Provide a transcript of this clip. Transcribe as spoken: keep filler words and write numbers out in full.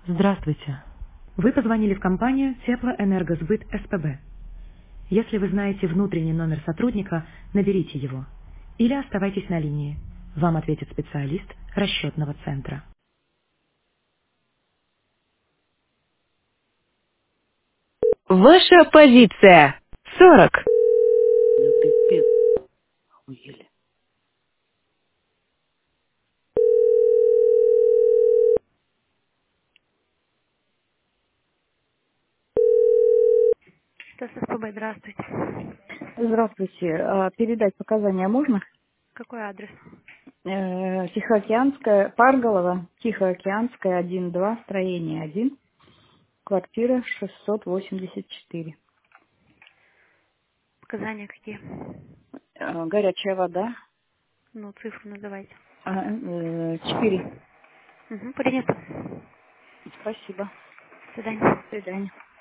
Здравствуйте. Вы позвонили в компанию Теплоэнергосбыт СПБ. Если вы знаете внутренний номер сотрудника, наберите его. Или оставайтесь на линии. Вам ответит специалист расчетного центра. Ваша позиция. сорок. Да пипец, охуели. С СПБ, здравствуйте. Здравствуйте. А, Передать показания можно? Какой адрес? Э, Тихоокеанская, Парголова, Тихоокеанская, один два, строение один, квартира шестьсот восемьдесят четыре. Показания какие? Э, Горячая вода, Ну, цифру называйте. а, э, четыре. Угу, принято. Спасибо. До свидания. До свидания.